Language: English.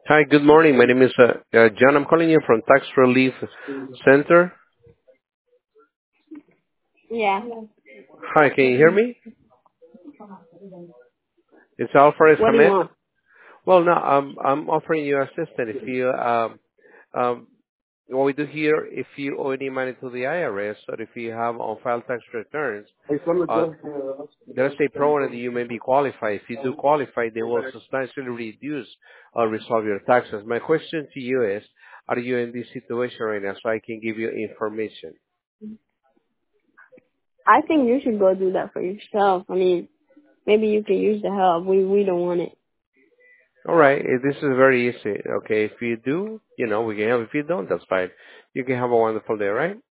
Hi, good morning. My name is John. I'm calling you from Tax Relief Center. Yeah. Hi, can you hear me? It's Alfred What do you Hamed. want? Well, no, I'm offering you assistance. If you um, what we do here, if you owe any money to the IRS or if you have on-file tax returns, uh, there's a program that you may be qualified. If you do qualify, they will substantially reduce or resolve your taxes. My question to you is, are you in this situation right now so I can give you information? I think you should go do that for yourself. I mean, maybe you can use the help. We don't want it. All right, this is very easy. Okay, if you do, we can help. If you don't, that's fine. You can have a wonderful day, all right?